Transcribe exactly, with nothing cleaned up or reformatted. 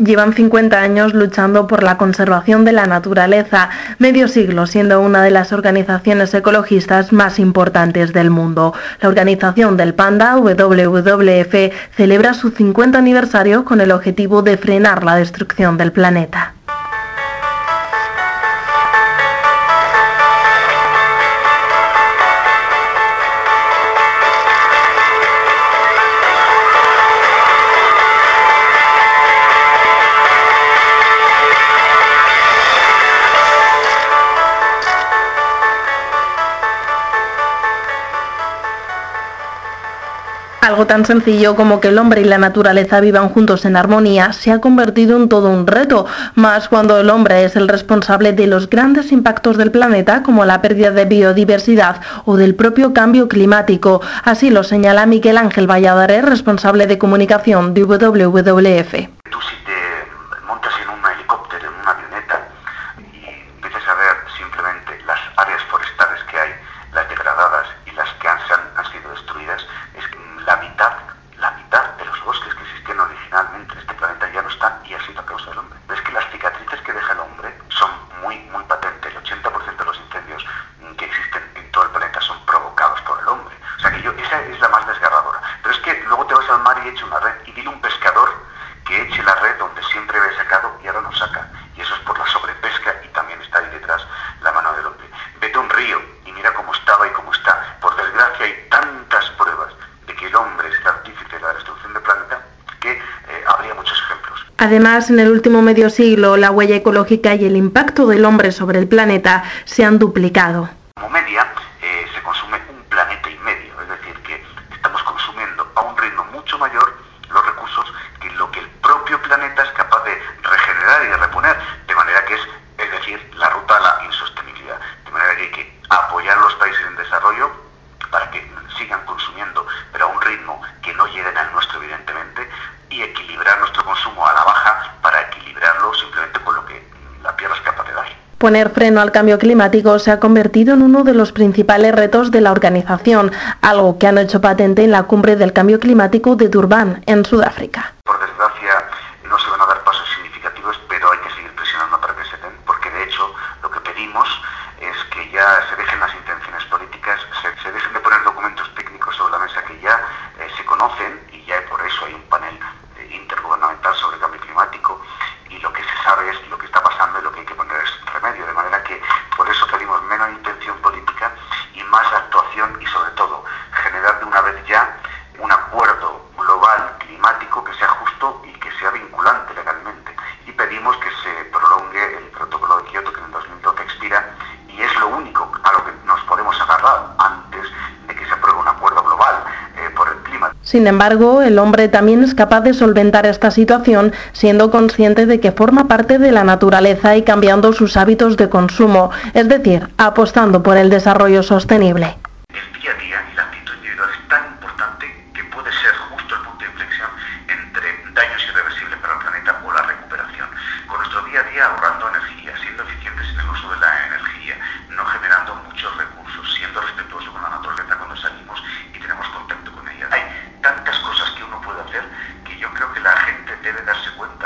Llevan cincuenta años luchando por la conservación de la naturaleza, medio siglo siendo una de las organizaciones ecologistas más importantes del mundo. La organización del panda, W W F, celebra su cincuenta aniversario con el objetivo de frenar la destrucción del planeta. Algo tan sencillo como que el hombre y la naturaleza vivan juntos en armonía se ha convertido en todo un reto, más cuando el hombre es el responsable de los grandes impactos del planeta como la pérdida de biodiversidad o del propio cambio climático. Así lo señala Miguel Ángel Valladares, responsable de comunicación de W W F. Tú si te montas en un helicóptero, en una avioneta y empiezas a ver simplemente las áreas forestales que hay, las degradadas y las que han, han sido destruidas, es que la mitad, la mitad de los bosques que existían originalmente en este planeta ya no están, y ha sido a causa del hombre. Es que las cicatrices que deja el hombre son muy, muy patentes. El ochenta por ciento de los incendios que existen en todo el planeta son provocados por el hombre. O sea que yo, esa es la más desgarradora. Pero es que luego te vas al mar y echa una red, y dile a un pescador que eche la red donde siempre había sacado y ahora no saca. Y eso es por la sobrepesca, y también está ahí detrás la mano del hombre. Vete a un río y mira cómo estaba y cómo está. Por desgracia hay tantas pruebas de que el hombre es el artífice de la destrucción del planeta que eh, habría muchos ejemplos. Además, en el último medio siglo, la huella ecológica y el impacto del hombre sobre el planeta se han duplicado. Como media, eh, se consume un planeta y medio, es decir, que estamos consumiendo a un ritmo mucho mayor los recursos que lo que el propio planeta es capaz de regenerar y de reponer, de manera que es, es decir, la ruta a la insostenibilidad. De manera que hay que apoyar a los países en desarrollo para que sigan consumiendo, pero a un ritmo que no lleguen al nuestro, evidentemente, y equilibrar nuestro consumo a la baja para equilibrarlo simplemente con lo que la tierra es capaz de dar. Poner freno al cambio climático se ha convertido en uno de los principales retos de la organización, algo que han hecho patente en la cumbre del cambio climático de Durban, en Sudáfrica. Por desgracia, no se van a dar pasos significativos, pero hay que seguir presionando para que se den, porque de hecho lo que pedimos es que ya se dejen las intenciones políticas, se, se dejen de poner documentos técnicos sobre la mesa que ya eh, se conocen, y ya por eso hay un panel eh, intergubernamental sobre cambio climático, y lo que se sabe es lo que está pasando y lo que hay que poner es remedio, de manera que por eso pedimos menos intención política y más actuación, y sobre todo generar de una vez ya un acuerdo global climático que sea justo y que sea vinculante legalmente, y pedimos que se prolongue el protocolo de Kioto, que en el dos mil doce expira, y es lo único a lo que nos podemos agarrar antes de que se apruebe un acuerdo global eh, por el clima. Sin embargo, el hombre también es capaz de solventar esta situación siendo consciente de que forma parte de la naturaleza y cambiando sus hábitos de consumo, es decir, apostando por el desarrollo sostenible. El día a día y la actitud individual es tan importante que puede ser justo el punto de inflexión entre daños irreversibles para el planeta o la recuperación. Con nuestro día a día ahorrando energía, siendo eficientes en el uso de la energía, no generando muchos recursos, siendo respetuosos con la naturaleza cuando salimos y tenemos contacto con ella. Hay tantas cosas que uno puede hacer que yo creo que la gente debe darse cuenta